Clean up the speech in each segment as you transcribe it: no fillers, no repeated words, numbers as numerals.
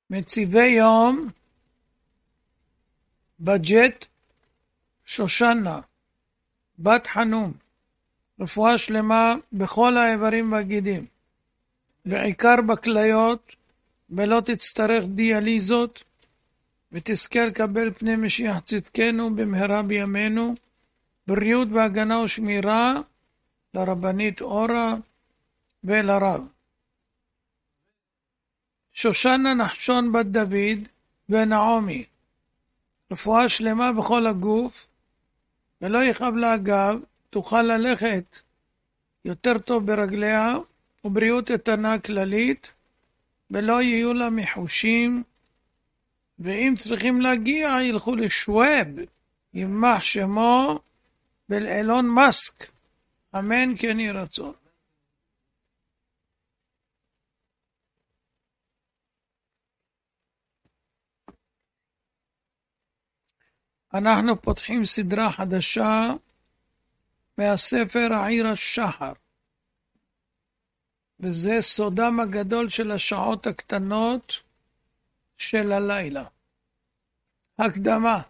מציבי יום, בג'ט, שושנה, בת חנום, רפואה שלמה בכל האיברים והגידים, בעיקר בכליות, ולא תצטרך דיאליזות, ותזכה לקבל פני משיח צדקנו במהרה בימינו, בריאות והגנה ושמירה לרבנית אורה ולרב. שושנה נחשון בת דוד ונעמי, רפואה שלמה בכל הגוף, ולא יכאב לה הגב, תוכל ללכת יותר טוב ברגליה, ובריאות איתנה כללית, ולא יהיו לה מחושים, ואם צריכים להגיע, ילכו לשוואב, ימח שמו, ולאלון מסק, אמן כן יהי רצון. אנחנו פותחים סדרה חדשה מהספר העיר השחר, וזה סודם הגדול של השעות הקטנות של הלילה. הקדמה.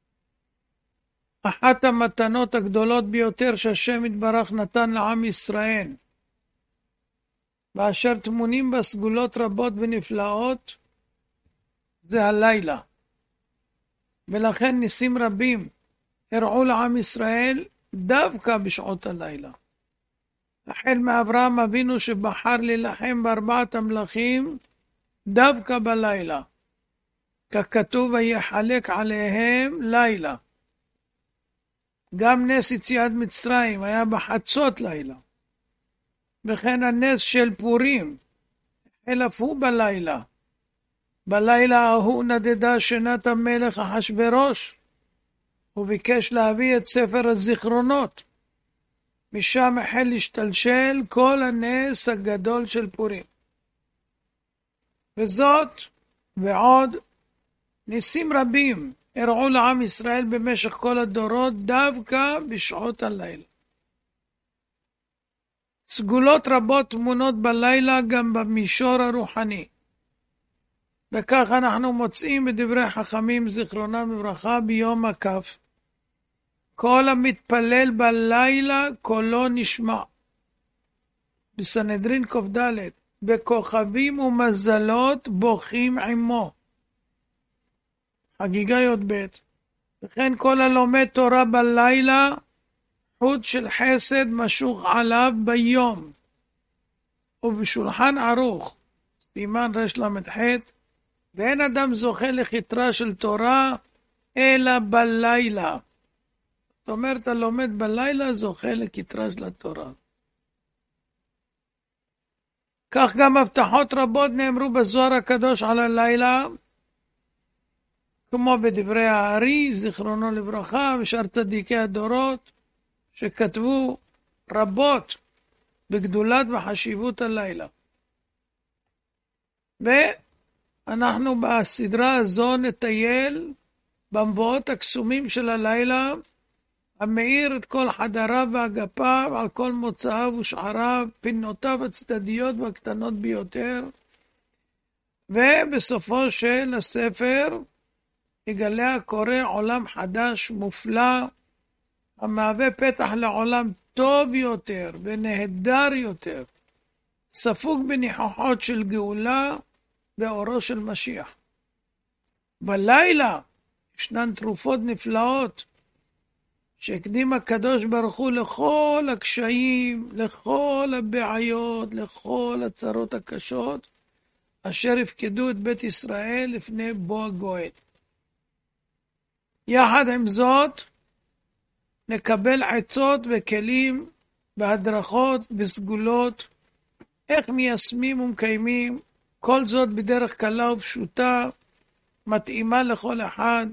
אחת המתנות הגדולות ביותר שהשם יתברך נתן לעם ישראל, ואשר תמונים בה סגולות רבות ונפלאות, זה הלילה. ולכן ניסים רבים הראו לעם ישראל דווקא בשעות הלילה. החל מאברהם אבינו שבחר להילחם בארבעת המלכים דווקא בלילה, ככתוב ויחלק עליהם לילה. גם נס יציאת מצרים היה בחצות לילה, וכן הנס של פורים החל אף הוא בלילה. בלילה ההוא נדדה שנת המלך אחשוורוש, הוא ביקש להביא את ספר הזיכרונות. משם החל להשתלשל כל הנס הגדול של פורים. וזאת ועוד ניסים רבים הראו לעם ישראל במשך כל הדורות דווקא בשעות הלילה. סגולות רבות תמונות בלילה גם במישור הרוחני. וכך אנחנו מוצאים בדברי חכמים זיכרונם לברכה ביום הכף, כל המתפלל בלילה קולו נשמע. בסנהדרין ק"ד, בכוכבים ומזלות בוכים עמו. חגיגה י"ב. וכן כל הלומד תורה בלילה, חוט של חסד משוך עליו ביום. ובשולחן ערוך, סימן רל"ח, ואין אדם זוכה לכתרה של תורה אלא בלילה. זאת אומרת, הלומד בלילה זוכה לכתרה של התורה. כך גם הבטחות רבות נאמרו בזוהר הקדוש על הלילה, כמו בדברי הארי, זיכרונו לברכה, ושאר צדיקי הדורות, שכתבו רבות בגדולת וחשיבות הלילה. ואנחנו בסדרה הזו נטייל במבואות הקסומים של הלילה, המאיר את כל חדריו ואגפיו על כל מוצאיו ושעריו, פינותיו הצדדיות והקטנות ביותר, ובסופו של הספר יגלה הקורא עולם חדש מופלא, המהווה פתח לעולם טוב יותר ונהדר יותר, ספוג בניחוחות של גאולה ואורו של משיח. בלילה ישנן תרופות נפלאות שהקדים הקדוש ברוך הוא לכל הקשיים, לכל הבעיות, לכל הצרות הקשות, אשר הפקדו את בית ישראל לפני בוא הגואל. יחד עם זאת, נקבל עצות וכלים והדרכות וסגולות, איך מיישמים ומקיימים, כל זאת בדרך קלה ופשוטה, מתאימה לכל אחד,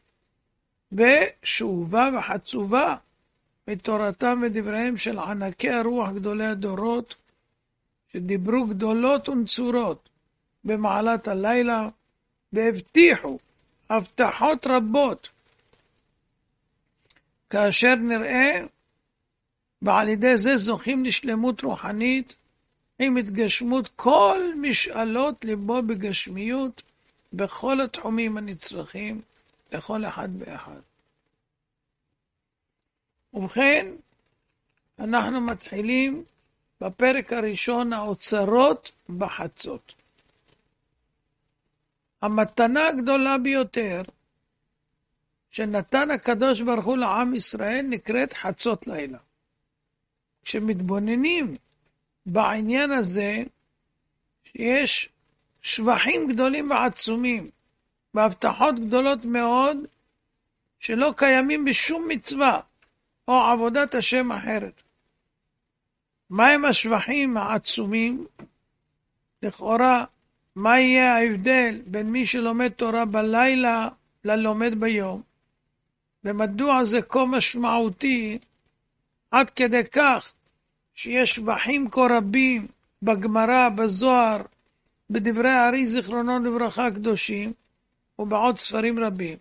ושאובה וחצובה מתורתם ודבריהם של ענקי הרוח גדולי הדורות, שדיברו גדולות ונצורות במעלת הלילה, והבטיחו הבטחות רבות, כאשר נראה, ועל ידי זה זוכים לשלמות רוחנית, עם התגשמות כל משאלות ליבו בגשמיות, בכל התחומים הנצרכים לכל אחד ואחד. ובכן, אנחנו מתחילים בפרק הראשון, האוצרות בחצות. המתנה הגדולה ביותר שנתן הקדוש ברוך הוא לעם ישראל נקראת חצות לילה. כשמתבוננים בעניין הזה, שיש שבחים גדולים ועצומים, והבטחות גדולות מאוד, שלא קיימים בשום מצווה, או עבודת השם אחרת. מהם השבחים העצומים? לכאורה, מה יהיה ההבדל בין מי שלומד תורה בלילה ללומד ביום? ומדוע זה כה משמעותי עד כדי כך שיש שבחים כה רבים בגמרא, בזוהר, בדברי הארי זיכרונו לברכה הקדושים ובעוד ספרים רבים.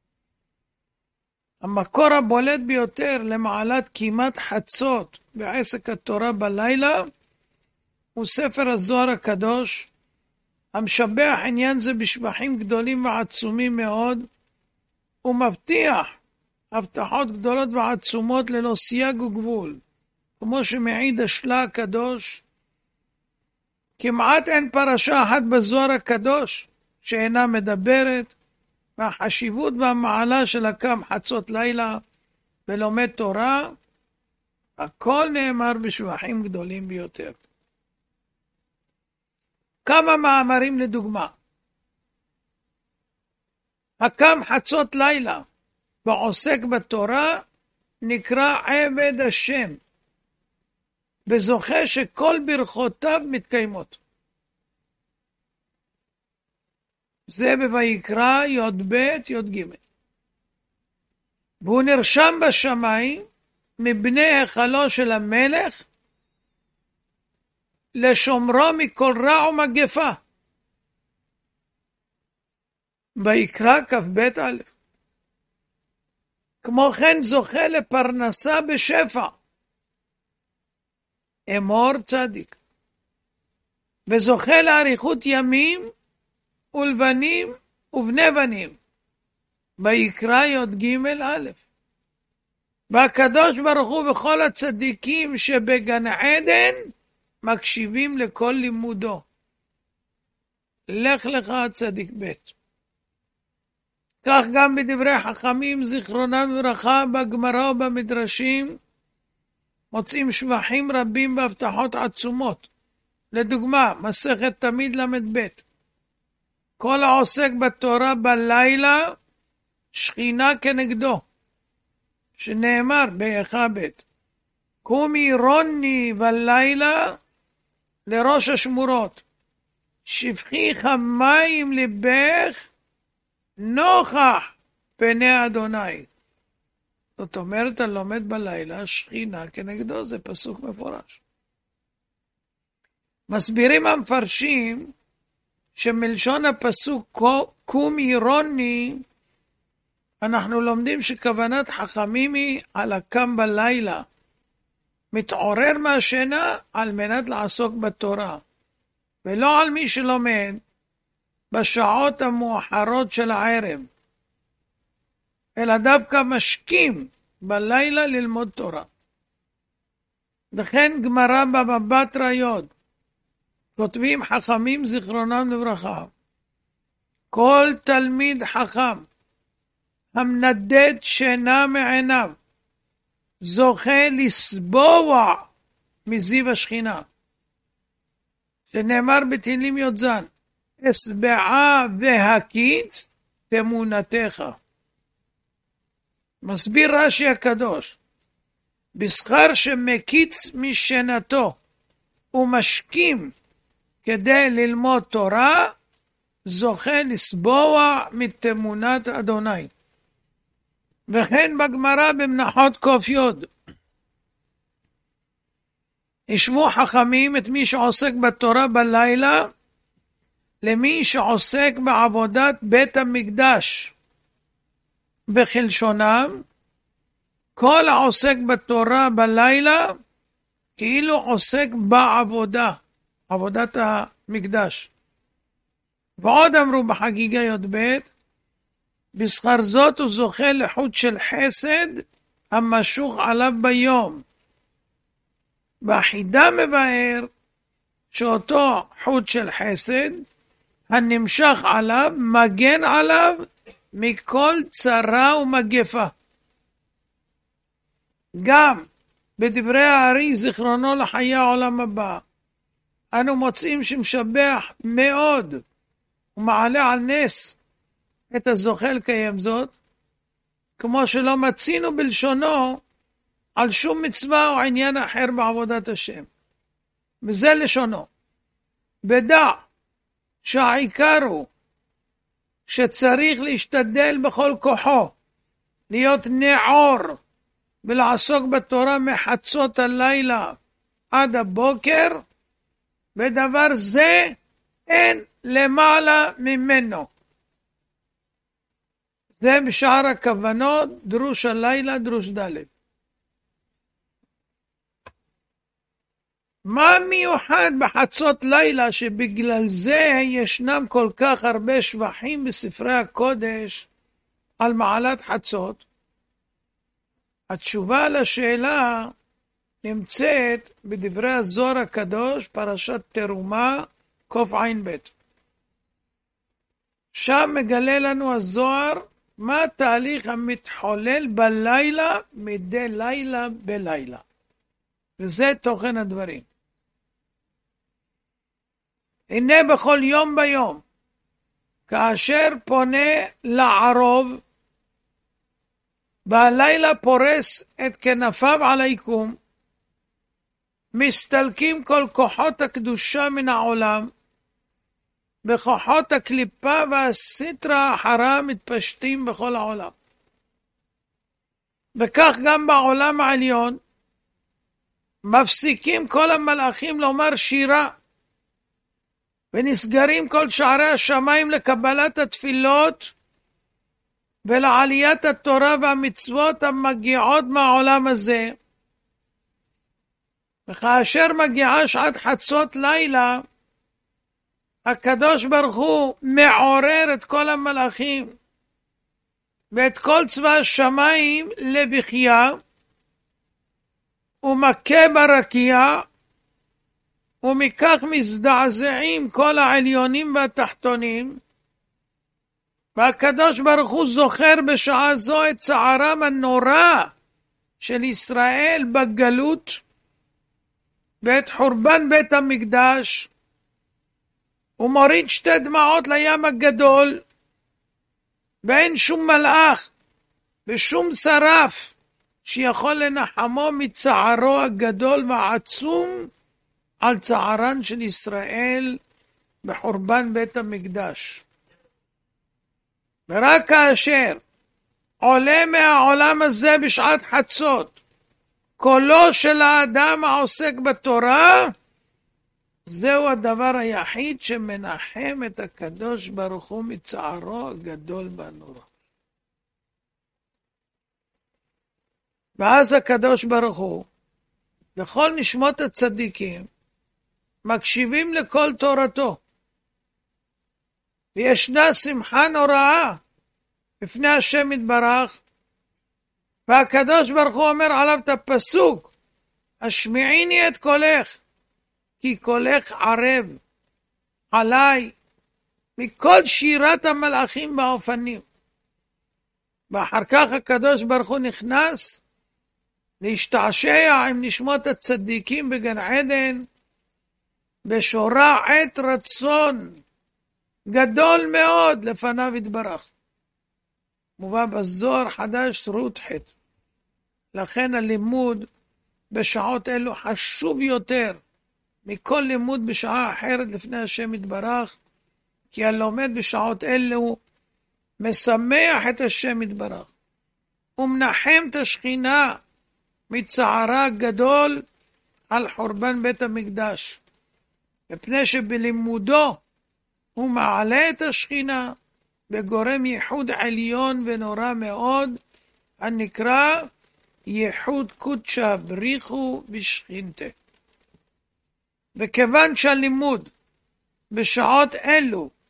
המקור הבולט ביותר למעלת כמעט חצות בעסק התורה בלילה הוא ספר הזוהר הקדוש, המשבח עניין זה בשבחים גדולים ועצומים מאוד, ומבטיח הבטחות גדולות ועצומות ללא סייג וגבול, כמו שמעיד השלה הקדוש. כמעט אין פרשה אחת בזוהר הקדוש שאינה מדברת מהחשיבות והמעלה של הקם חצות לילה ולומד תורה. הכל נאמר בשבחים גדולים ביותר. כמה מאמרים לדוגמה. הקם חצות לילה ועוסק בתורה נקרא עבד השם, וזוכה שכל ברכותיו מתקיימות. זה בויקרא י"ב י"ג. והוא נרשם בשמיים מבני היכלו של המלך לשומרו מכל רע ומגפה. ויקרא כ"ב א'. כמו כן זוכה לפרנסה בשפע. אמור צדיק. וזוכה לאריכות ימים ולבנים ובני בנים. ויקרא י"ג א'. והקדוש ברוך הוא וכל הצדיקים שבגן עדן מקשיבים לכל לימודו. לך לך צדיק ב'. כך גם בדברי חכמים זיכרונם לברכה בגמרא ובמדרשים מוצאים שבחים רבים והבטחות עצומות. לדוגמה, מסכת תמיד למד ב'. כל העוסק בתורה בלילה שכינה כנגדו, שנאמר באיכה ב'. קומי רוני בלילה לראש השמורות, שפכי חמים לבך נוכח פני אדוני. זאת אומרת, הלומד בלילה שכינה כנגדו, זה פסוק מפורש. מסבירים המפרשים שמלשון הפסוק קומי רוני, אנחנו לומדים שכוונת חכמים היא על הקם בלילה, מתעורר מהשינה על מנת לעסוק בתורה, ולא על מי שלומד בשעות המאוחרות של הערב, אלא דווקא משכים בלילה ללמוד תורה. וכן גמרא בבא בתרא י' כותבים חכמים זיכרונם לברכה, כל תלמיד חכם המנדד שינה מעיניו זוכה לסבוע מזיו השכינה, שנאמר בתהילים י"ז, אסבעה והקיץ תמונתך. מסביר רש"י הקדוש, בשכר שמקיץ משנתו ומשכים כדי ללמוד תורה, זוכה לסבוע מתמונת אדוני. וכן בגמרא במנחות ק"י, ישבו חכמים את מי שעוסק בתורה בלילה למי שעוסק בעבודת בית המקדש. בחלשונם, כל העוסק בתורה בלילה כאילו עוסק בעבודה, עבודת המקדש. ועוד אמרו בחגיגה י"ב, בשכר זאת הוא זוכה לחוט של חסד המשוך עליו ביום. והחידה מבאר שאותו חוט של חסד הנמשך עליו מגן עליו מכל צרה ומגפה. גם בדברי הארי זיכרונו לחיי העולם הבא אנו מוצאים שמשבח מאוד ומעלה על נס את הזוכה לקיים זאת, כמו שלא מצינו בלשונו על שום מצווה או עניין אחר בעבודת השם. וזה לשונו, בדע שהעיקר הוא שצריך להשתדל בכל כוחו להיות נעור ולעסוק בתורה מחצות הלילה עד הבוקר, ודבר זה אין למעלה ממנו. זה בשאר הכוונות, דרוש הלילה, דרוש ד'. מה מיוחד בחצות לילה שבגלל זה ישנם כל כך הרבה שבחים בספרי הקודש על מעלת חצות? התשובה לשאלה נמצאת בדברי הזוהר הקדוש, פרשת תרומה, קע"ב. שם מגלה לנו הזוהר מה התהליך המתחולל בלילה, מדי לילה בלילה. וזה תוכן הדברים. הנה בכל יום ביום, כאשר פונה לערוב, בלילה פורס את כנפיו על היקום, מסתלקים כל כוחות הקדושה מן העולם, וכוחות הקליפה והסטרה אחרה מתפשטים בכל העולם. וכך גם בעולם העליון, מפסיקים כל המלאכים לומר שירה, ונסגרים כל שערי השמיים לקבלת התפילות, ולעליית התורה והמצוות המגיעות מהעולם הזה. וכאשר מגיעה שעת חצות לילה, הקדוש ברוך הוא מעורר את כל המלאכים ואת כל צבא השמיים לבכייה, ומכה ברקיע, ומכך מזדעזעים כל העליונים והתחתונים, והקדוש ברוך הוא זוכר בשעה זו את צערם הנורא של ישראל בגלות, ואת חורבן בית המקדש, ומוריד שתי דמעות לים הגדול, ואין שום מלאך ושום שרף שיכול לנחמו מצערו הגדול והעצום על צערן של ישראל בחורבן בית המקדש. ורק כאשר עולה מהעולם הזה בשעת חצות קולו של האדם העוסק בתורה, זהו הדבר היחיד שמנחם את הקדוש ברוך הוא מצערו הגדול והנורא. ואז הקדוש ברוך הוא וכל נשמות הצדיקים מקשיבים לכל תורתו, וישנה שמחה נוראה בפני השם יתברך, והקדוש ברוך הוא אומר עליו את הפסוק, השמיעיני את קולך, כי קולך ערב עליי מכל שירת המלאכים באופנים. ואחר כך הקדוש ברוך הוא נכנס להשתעשע עם נשמות הצדיקים בגן עדן, בשורה עת רצון גדול מאוד לפניו יתברך. מובא בזוהר חדש רות ח'. לכן הלימוד בשעות אלו חשוב יותר מכל לימוד בשעה אחרת לפני השם יתברך, כי הלומד בשעות אלו משמח את השם יתברך ומנחם את השכינה מצערה גדול על חורבן בית המקדש, מפני שבלימודו הוא מעלה את השכינה וגורם ייחוד עליון ונורא מאוד, הנקרא ייחוד קודשא בריחו בשכינתה. וכיוון שהלימוד בשעות אלו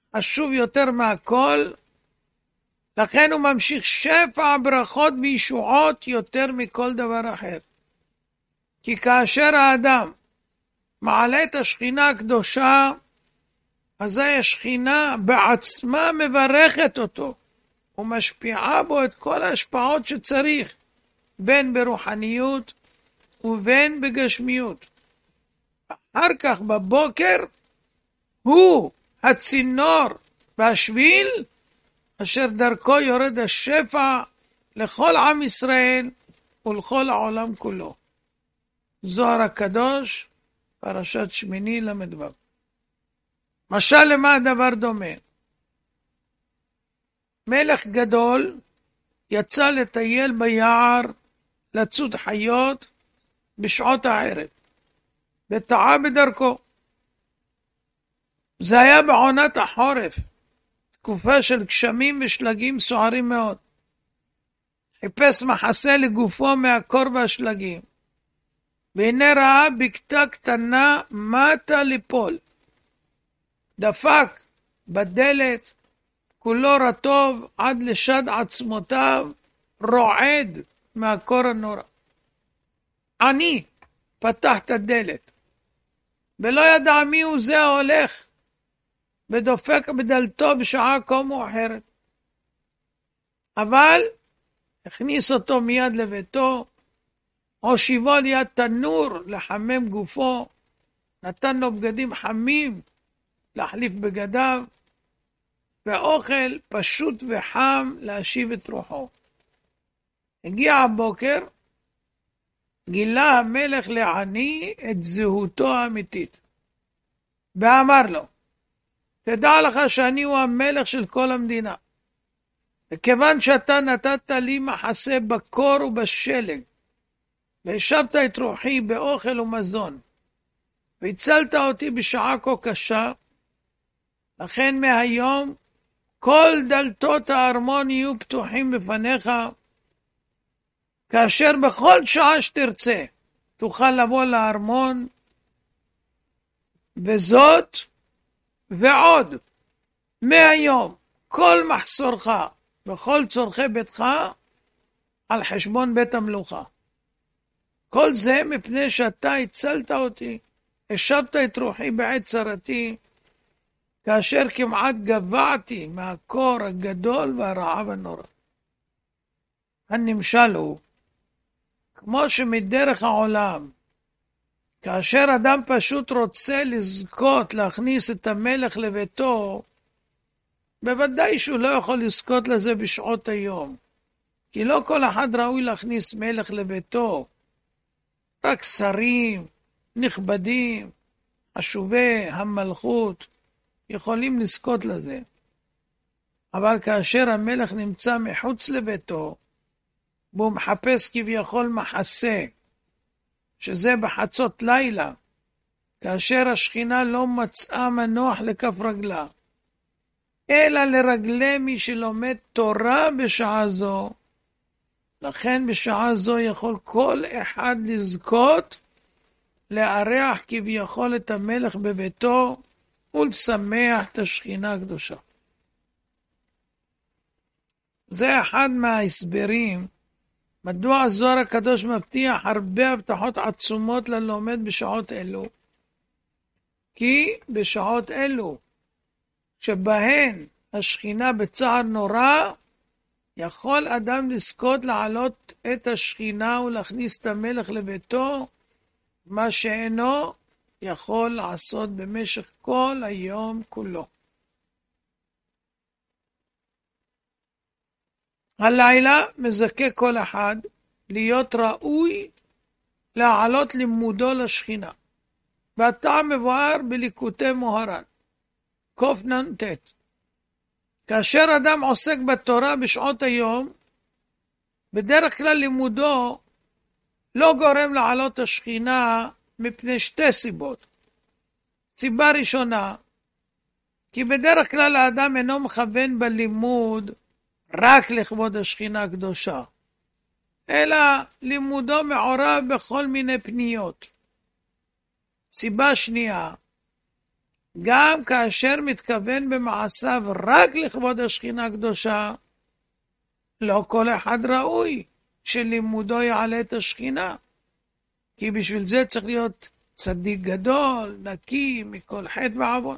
חשוב יותר מהכל, לכן הוא ממשיך שפע ברכות וישועות יותר מכל דבר אחר. כי כאשר האדם מעלה את השכינה הקדושה, אזי השכינה בעצמה מברכת אותו, ומשפיעה בו את כל ההשפעות שצריך, בין ברוחניות ובין בגשמיות. אחר כך בבוקר הוא הצינור והשביל, אשר דרכו יורד השפע לכל עם ישראל ולכל העולם כולו. זוהר הקדוש, פרשת שמיני למדבר. משל למה הדבר דומה? מלך גדול יצא לטייל ביער, לצוד חיות בשעות הערב, וטעה בדרכו. זה היה בעונת החורף, תקופה של גשמים ושלגים סוערים מאוד. חיפש מחסה לגופו מהקור והשלגים, והנה ראה בקתה קטנה מטה ליפול. דפק בדלת, כולו רטוב עד לשד עצמותיו, רועד מהקור הנורא. אני פתח את הדלת, ולא ידע מי הוא זה ההולך, ודופק בדלתו בשעה כה מאוחרת. אבל הכניס אותו מיד לביתו, הושיבו ליד תנור לחמם גופו, נתן לו בגדים חמים להחליף בגדיו, ואוכל פשוט וחם להשיב את רוחו. הגיע הבוקר, גילה המלך לעני את זהותו האמיתית, ואמר לו, תדע לך שאני הוא המלך של כל המדינה, וכיוון שאתה נתת לי מחסה בקור ובשלג, והשבת את רוחי באוכל ומזון, והצלת אותי בשעה כה קשה, לכן מהיום כל דלתות הארמון יהיו פתוחים בפניך, כאשר בכל שעה שתרצה תוכל לבוא לארמון, וזאת ועוד מהיום כל מחסורך וכל צורכי ביתך על חשבון בית המלוכה. כל זה מפני שאתה הצלת אותי, השבת את רוחי בעת צרתי, כאשר כמעט גבעתי מהקור הגדול והרעב הנורא. הנמשל הוא, כמו שמדרך העולם, כאשר אדם פשוט רוצה לזכות להכניס את המלך לביתו, בוודאי שהוא לא יכול לזכות לזה בשעות היום, כי לא כל אחד ראוי להכניס מלך לביתו, רק שרים, נכבדים, חשובי המלכות, יכולים לזכות לזה. אבל כאשר המלך נמצא מחוץ לביתו, והוא מחפש כביכול מחסה, שזה בחצות לילה, כאשר השכינה לא מצאה מנוח לכף רגלה, אלא לרגלי מי שלומד תורה בשעה זו, לכן בשעה זו יכול כל אחד לזכות, לארח כביכול את המלך בביתו, ולשמח את השכינה הקדושה. זה אחד מההסברים, מדוע הזוהר הקדוש מבטיח הרבה הבטחות עצומות ללומד בשעות אלו. כי בשעות אלו, שבהן השכינה בצער נורא, יכול אדם לזכות לעלות את השכינה ולהכניס את המלך לביתו, מה שאינו יכול לעשות במשך כל היום כולו. הלילה מזכה כל אחד להיות ראוי להעלות לימודו לשכינה. והטעם מבואר בליקוטי מוהר"ן, קנ"ט. כאשר אדם עוסק בתורה בשעות היום, בדרך כלל לימודו לא גורם לעלות השכינה מפני שתי סיבות. סיבה ראשונה, כי בדרך כלל האדם אינו מכוון בלימוד רק לכבוד השכינה הקדושה, אלא לימודו מעורב בכל מיני פניות. סיבה שנייה, גם כאשר מתכוון במעשיו רק לכבוד השכינה הקדושה, לא כל אחד ראוי שלימודו יעלה את השכינה, כי בשביל זה צריך להיות צדיק גדול, נקי מכל חטא ועוון.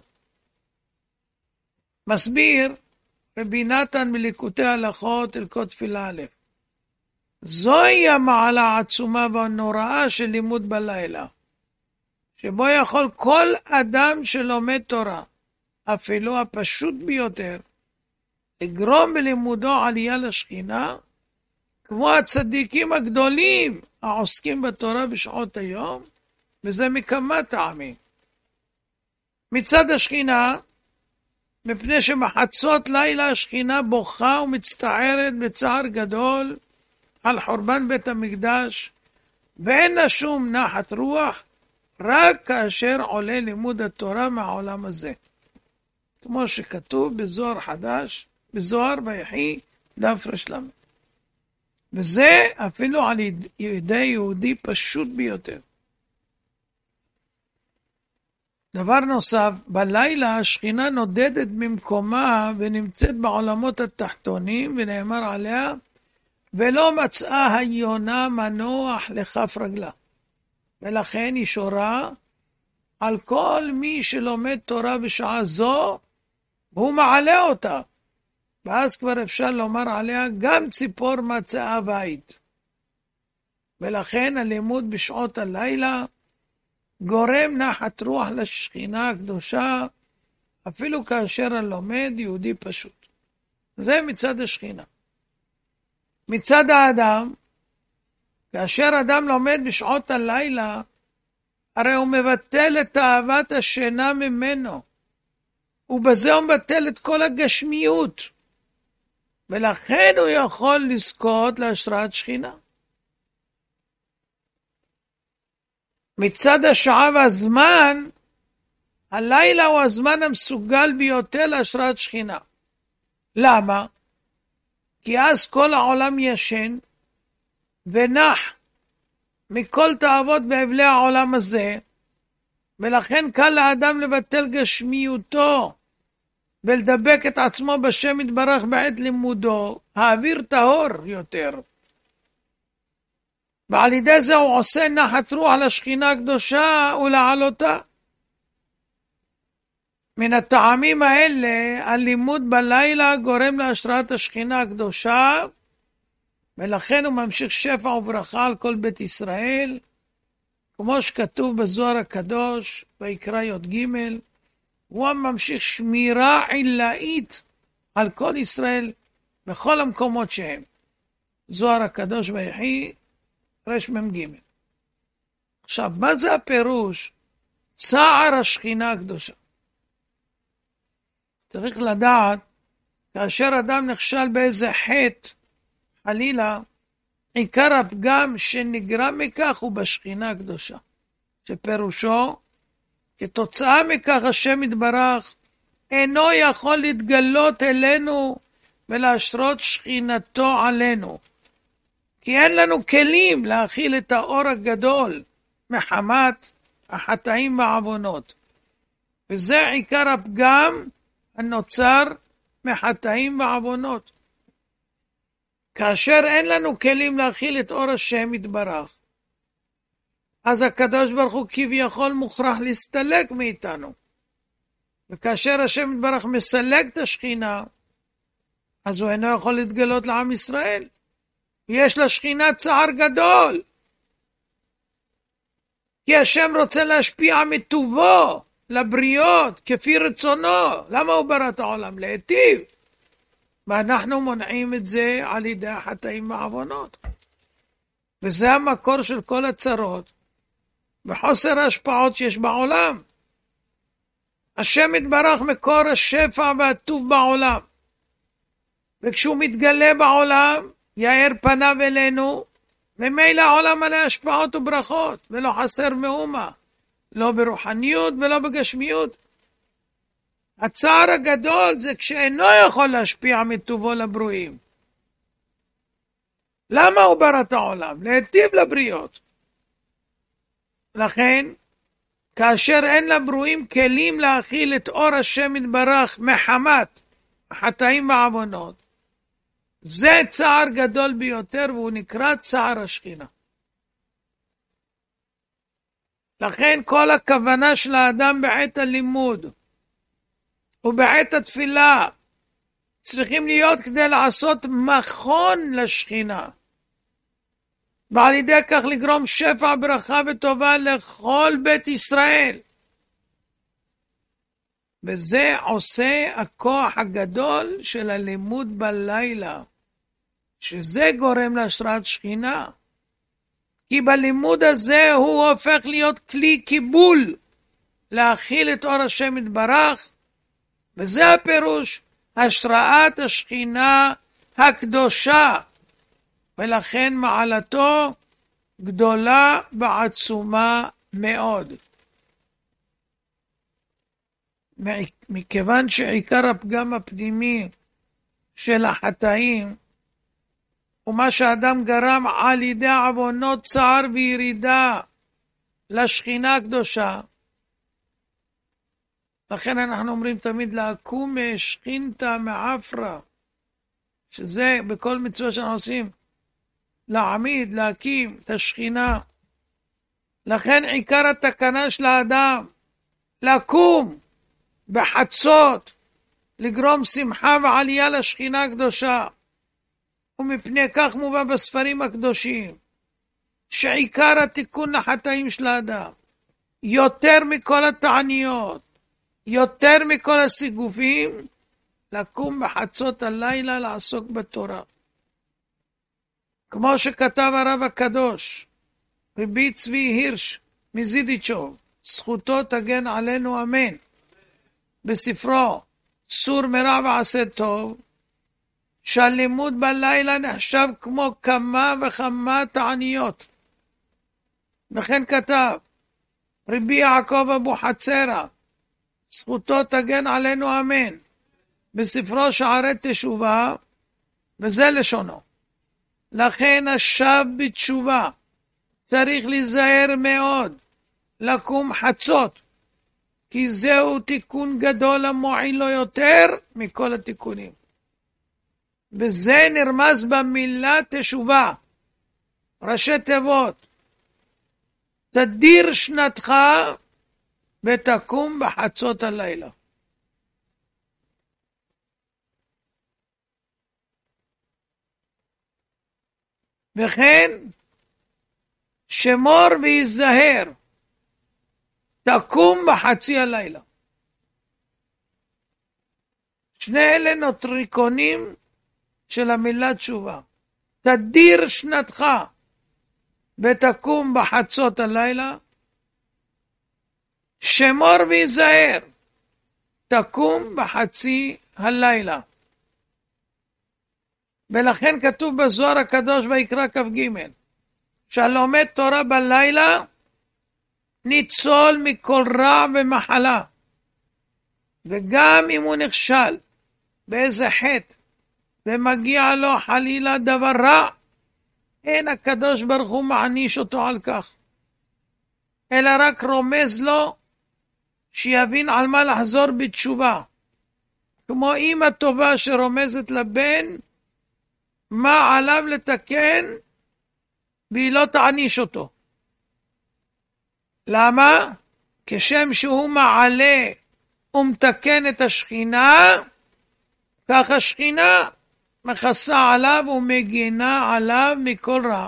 מסביר רבי נתן מליקוטי הלכות הלכות תפילה א', זוהי המעלה העצומה והנוראה של לימוד בלילה, שבו יכול כל אדם שלומד תורה, אפילו הפשוט ביותר, לגרום בלימודו עלייה לשכינה, כמו הצדיקים הגדולים העוסקים בתורה בשעות היום, וזה מכמה טעמים. מצד השכינה, מפני שמחצות לילה השכינה בוכה ומצטערת בצער גדול על חורבן בית המקדש, ואין לה שום נחת רוח, רק כאשר עולה לימוד התורה מהעולם הזה. כמו שכתוב בזוהר חדש, בזוהר ויחי דף רשלם. וזה אפילו על ידי יהודי פשוט ביותר. דבר נוסף, בלילה השכינה נודדת ממקומה ונמצאת בעולמות התחתונים, ונאמר עליה, ולא מצאה היונה מנוח לכף רגלה. ולכן היא שורה על כל מי שלומד תורה בשעה זו, והוא מעלה אותה. ואז כבר אפשר לומר עליה גם ציפור מצאה בית. ולכן הלימוד בשעות הלילה גורם נחת רוח לשכינה הקדושה, אפילו כאשר הלומד יהודי פשוט. זה מצד השכינה. מצד האדם, כאשר אדם לומד בשעות הלילה, הרי הוא מבטל את אהבת השינה ממנו, ובזה הוא מבטל את כל הגשמיות, ולכן הוא יכול לזכות להשראת שכינה. מצד השעה והזמן, הלילה הוא הזמן המסוגל ביותר להשראת שכינה. למה? כי אז כל העולם ישן ונח מכל תאוות והבלי העולם הזה, ולכן קל לאדם לבטל גשמיותו ולדבק את עצמו בשם יתברך בעת לימודו, האוויר טהור יותר. ועל ידי זה הוא עושה נחת רוח לשכינה הקדושה ולעלותה. מן הטעמים האלה, הלימוד בלילה גורם להשראת השכינה הקדושה, ולכן הוא ממשיך שפע וברכה על כל בית ישראל, כמו שכתוב בזוהר הקדוש, ויקרא י"ג, הוא ממשיך שמירה עילאית על כל ישראל בכל המקומות שהם. זוהר הקדוש ויחי רמ"ג. עכשיו, מה זה הפירוש? צער השכינה הקדושה. צריך לדעת, כאשר אדם נכשל באיזה חטא, חלילה, עיקר הפגם שנגרם מכך הוא בשכינה הקדושה. שפירושו, כתוצאה מכך השם יתברך, אינו יכול להתגלות אלינו ולהשרות שכינתו עלינו. כי אין לנו כלים להכיל את האור הגדול מחמת החטאים והעוונות. וזה עיקר הפגם הנוצר מחטאים ועוונות. כאשר אין לנו כלים להכיל את אור השם יתברך, אז הקדוש ברוך הוא כביכול מוכרח להסתלק מאיתנו. וכאשר השם יתברך מסלק את השכינה, אז הוא אינו יכול להתגלות לעם ישראל. יש לשכינה צער גדול. כי השם רוצה להשפיע מטובו לבריות כפי רצונו. למה הוא ברא את העולם? להיטיב. ואנחנו מונעים את זה על ידי החטאים והעוונות. וזה המקור של כל הצרות וחוסר ההשפעות שיש בעולם. השם יתברך מקור השפע והטוב בעולם. וכשהוא מתגלה בעולם, יאר פניו אלינו, ומילא העולם מלא השפעות וברכות, ולא חסר מאומה, לא ברוחניות ולא בגשמיות. הצער הגדול זה כשאינו יכול להשפיע מטובו לברואים. למה הוא ברא את העולם? להיטיב לבריות. לכן, כאשר אין לברואים כלים להכיל את אור השם יתברך מחמת החטאים והעוונות, זה צער גדול ביותר, והוא נקרא צער השכינה. לכן כל הכוונה של האדם בעת הלימוד ובעת התפילה צריכים להיות כדי לעשות מכון לשכינה, ועל ידי כך לגרום שפע, ברכה וטובה לכל בית ישראל. וזה עושה הכוח הגדול של הלימוד בלילה, שזה גורם להשראת שכינה. כי בלימוד הזה הוא הופך להיות כלי קיבול להכיל את אור השם יתברך, וזה הפירוש השראת השכינה הקדושה, ולכן מעלתו גדולה ועצומה מאוד. מכיוון שעיקר הפגם הפנימי של החטאים ומה שאדם גרם על ידי עוונות, צער וירידה לשכינה הקדושה, לכן אנחנו אומרים תמיד לקום שכינתה מעפרה, שזה בכל מצווה שאנחנו עושים, להעמיד, להקים את השכינה. לכן עיקר התקנה של האדם לקום בחצות, לגרום שמחה ועלייה לשכינה הקדושה. ומפני כך מובא בספרים הקדושים שעיקר התיקון לחטאים של האדם, יותר מכל התעניות, יותר מכל הסיגופים, לקום בחצות הלילה לעסוק בתורה. כמו שכתב הרב הקדוש רבי צבי הירש מזידיצ'וב, זכותו תגן עלינו אמן, בספרו סור מרע ועשה טוב, שהלימוד בלילה נחשב כמו כמה וכמה תעניות. וכן כתב רבי יעקב אבו חצרה, זכותו תגן עלינו אמן, בספרו שערי תשובה, וזה לשונו: לכן השב בתשובה צריך להיזהר מאוד לקום חצות, כי זהו תיקון גדול המועיל לו יותר מכל התיקונים. וזה נרמז במילה תשובה, ראשי תיבות: תדיר שנתך ותקום בחצות הלילה. וכן שמור ויזהר, תקום בחצי הלילה. שני אלה נוטריקונים של המילה תשובה: תדיר שנתך ותקום בחצות הלילה, שמור ויזהר, תקום בחצי הלילה. ולכן כתוב בזוהר הקדוש ויקרא כ"ג, שהלומד תורה בלילה ניצול מכל רע ומחלה, וגם אם הוא נכשל באיזה חטא ומגיע לו חלילה דבר רע, אין הקדוש ברוך הוא מעניש אותו על כך, אלא רק רומז לו שיבין על מה לחזור בתשובה, כמו אמא טובה שרומזת לבן מה עליו לתקן והיא לא תעניש אותו. למה? כשם שהוא מעלה ומתקן את השכינה, כך השכינה מכסה עליו ומגינה עליו מכל רע.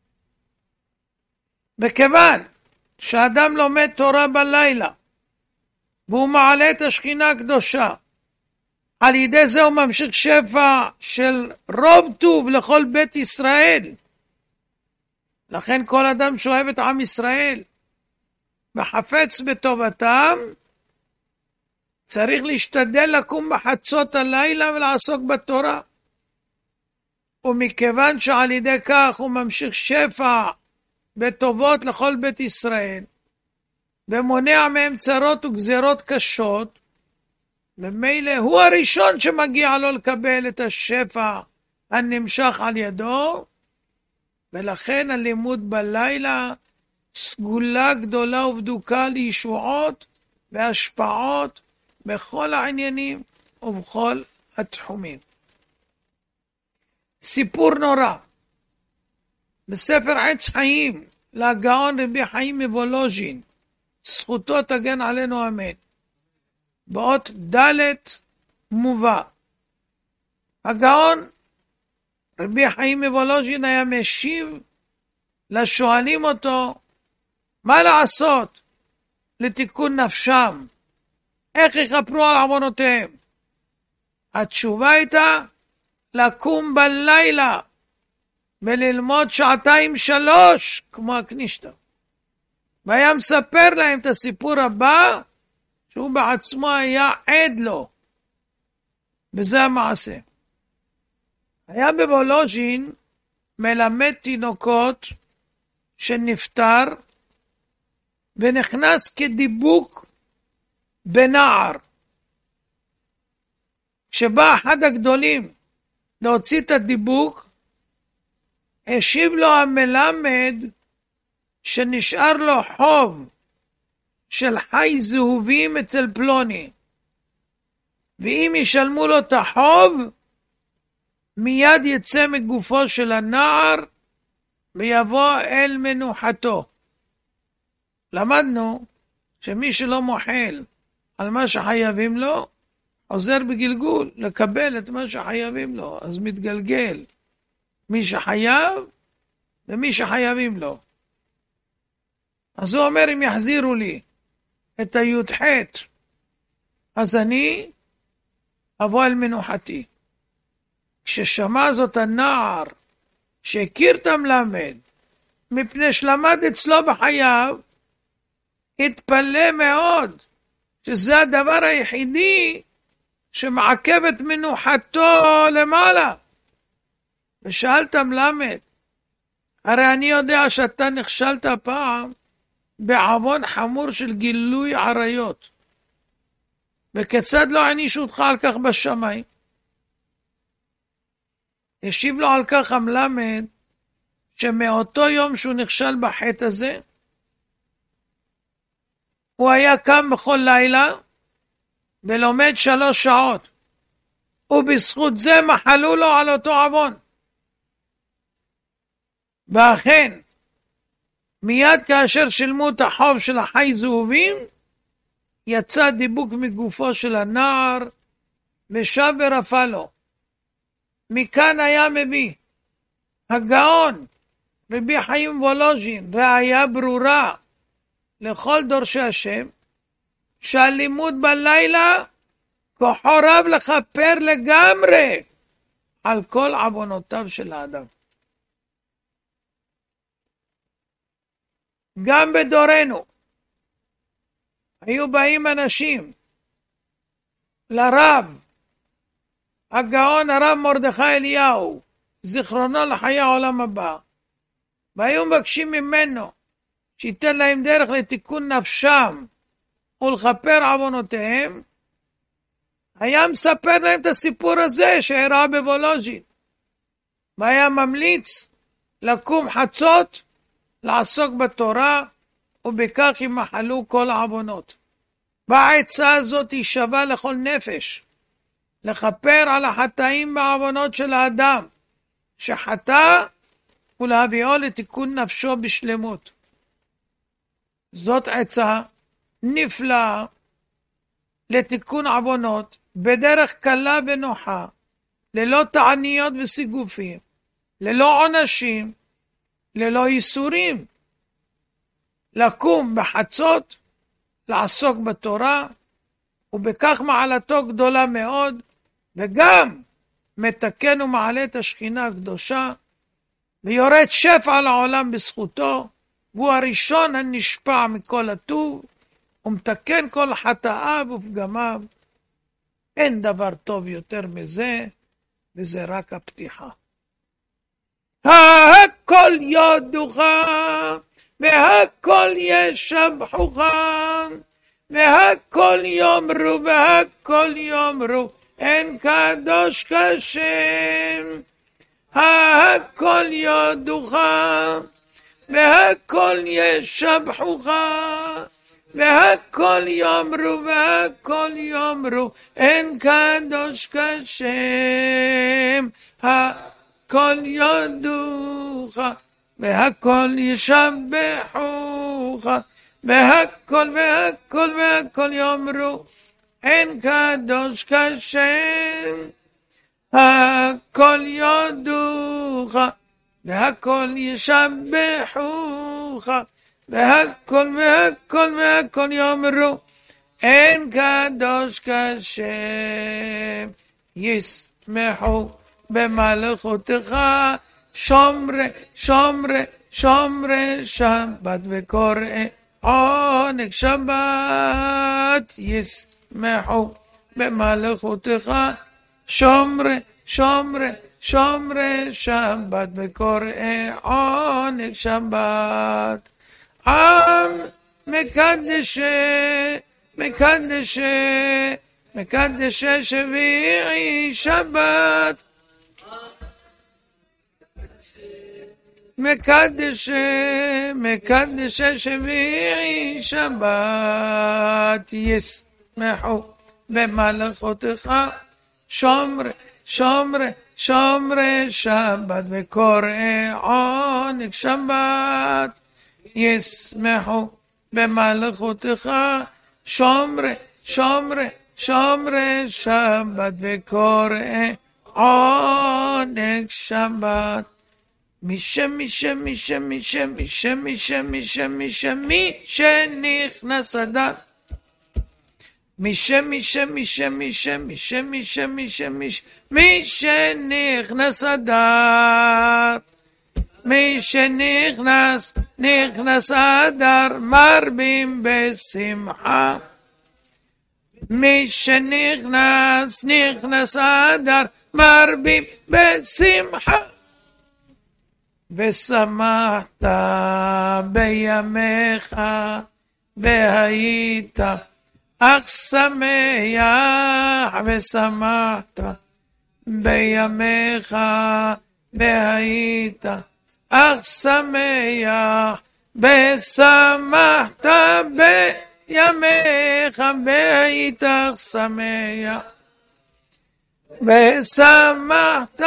בכיוון שאדם לומד תורה בלילה והוא מעלה את השכינה הקדושה, על ידי זה הוא ממשיך שפע של רוב טוב לכל בית ישראל. לכן כל אדם שאוהב את עם ישראל וחפץ בטובתם, צריך להשתדל לקום בחצות הלילה ולעסוק בתורה. ומכיוון שעל ידי כך הוא ממשיך שפע בטובות לכל בית ישראל, ומונע מהם צרות וגזרות קשות, ומילא הוא הראשון שמגיע לו לקבל את השפע הנמשך על ידו. ולכן הלימוד בלילה סגולה גדולה ובדוקה לישועות והשפעות בכל העניינים ובכל התחומים. סיפור נורא בספר עץ חיים לגאון רבי חיים מוולוז'ין, זכותו תגן עלינו אמן, באות ד' מובא. הגאון רבי חיים מוולוז'ין היה משיב לשואלים אותו מה לעשות לתיקון נפשם, איך יכפרו על עוונותיהם. התשובה הייתה לקום בלילה וללמוד 2-3 כמו הקנישתא. והיה מספר להם את הסיפור הבא שהוא בעצמו היה עד לו. וזה המעשה. היה בוולוז'ין מלמד תינוקות שנפטר ונכנס כדיבוק בנער. כשבא אחד הגדולים להוציא את הדיבוק, השיב לו המלמד שנשאר לו חוב של חי זהובים אצל פלוני, ואם ישלמו לו את החוב מיד יצא מגופו של הנער ויבוא אל מנוחתו. למדנו שמי שלא מוחל על מה שחייבים לו עוזר בגלגול לקבל את מה שחייבים לו, אז מתגלגל מי שחייב ומי שחייבים לו. אז הוא אומר אם יחזירו לי את הי"ח אז אני אבוא אל מנוחתי. כששמע זאת הנער שהכיר את המלמד מפני שלמד אצלו בחייו, התפלא מאוד שזה הדבר היחידי שמעכב את מנוחתו למעלה. ושאל את המלמד, הרי אני יודע שאתה נכשלת פעם בעוון חמור של גילוי עריות, וכיצד לא הענישו אותך על כך בשמיים? השיב לו על כך המלמד שמאותו יום שהוא נכשל בחטא הזה, הוא היה קם בכל לילה ולומד 3 שעות, ובזכות זה מחלו לו על אותו עוון. ואכן, מיד כאשר שילמו את החוב של החי זהובים, יצא דיבוק מגופו של הנער ושב ורפא לו. מכאן היה מביא הגאון רבי חיים וולוז'ין ראיה ברורה לכל דורשי השם שהלימוד בלילה כוחו רב לכפר לגמרי על כל עוונותיו של האדם. גם בדורנו היו באים אנשים לרב הגאון הרב מרדכי אליהו זיכרונו לחיי העולם הבא, והיו מבקשים ממנו שייתן להם דרך לתיקון נפשם ולכפר עוונותיהם. היה מספר להם את הסיפור הזה שהראה בוולוז'ין, והיה ממליץ לקום חצות לעסוק בתורה, ובכך ימחלו כל העוונות. והעצה הזאת היא שווה לכל נפש, לכפר על החטאים והעוונות של האדם שחטא, ולהביאו לתיקון נפשו בשלמות. זאת עצה נפלאה לתיקון עוונות בדרך קלה ונוחה, ללא תעניות וסיגופים, ללא עונשים, ללא ייסורים. לקום בחצות, לעסוק בתורה, ובכך מעלתו גדולה מאוד, וגם מתקן ומעלה את השכינה הקדושה, ויורד שפע לעולם בזכותו, והוא הראשון הנשפע מכל הטוב, ומתקן כל חטאיו ופגמיו. אין דבר טוב יותר מזה, וזה רק הפתיחה. הכל יודוך, והכל ישבחוך, והכל יאמרו, והכל יאמרו, אין קדוש כשם. הכל יודוך, והכל ישבחוך, והכל יאמרו, והכל יאמרו, אין קדוש כשם, הכל יודוך, והכל ישבחוך, והכל והכל והכל יאמרו, אין קדוש כשם, הכל יודוך, והכל ישבחוך, והכל והכל והכל יאמרו, אין קדוש כשם. ישמחו במלכותך שומרי שומרי שומרי שבת וקוראי עונג שבת. ישמחו במלכותך שומרי שומרי שומרי שבת וקוראי עונג שבת. עם מקדשי מקדשי מקדשי שביעי שבת, מקדשי מקדשי שביעי שבת. ישמחו במלכותך שומרי שומרי שומרי שבת וקוראי עונג שבת. ישמחו במלכותך שומרי שומרי שומרי שבת וקוראי עונג שבת. מי שנכנס אדר, מי שנכנס אדר, מי נכנס אדר מרבים בשמחה. מי נכנס אדר מרבים בשמחה. ושמחת בימיך והיית אך שמח, ושמחת בימיך והיית אך שמח, ושמחת בימיך והיית אך שמח, ושמחת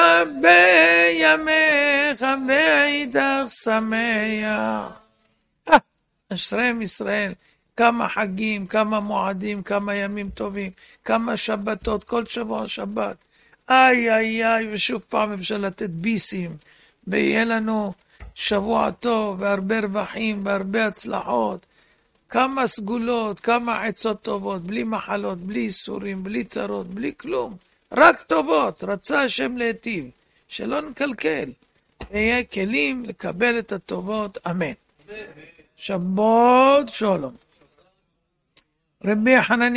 בימיך והיית אך שמח. אשריהם ישראל, כמה חגים, כמה מועדים, כמה ימים טובים, כמה שבתות, כל שבוע שבת. איי איי איי, ושוב פעם אפשר לתת ביסים, ויהיה לנו שבוע טוב, והרבה רווחים, והרבה הצלחות. כמה סגולות, כמה עצות טובות, בלי מחלות, בלי איסורים, בלי צרות, בלי כלום. רק טובות, רצה השם להיטיב, שלא נקלקל. ויהיה כלים לקבל את הטובות, אמן. שבת שלום. רבי חנניה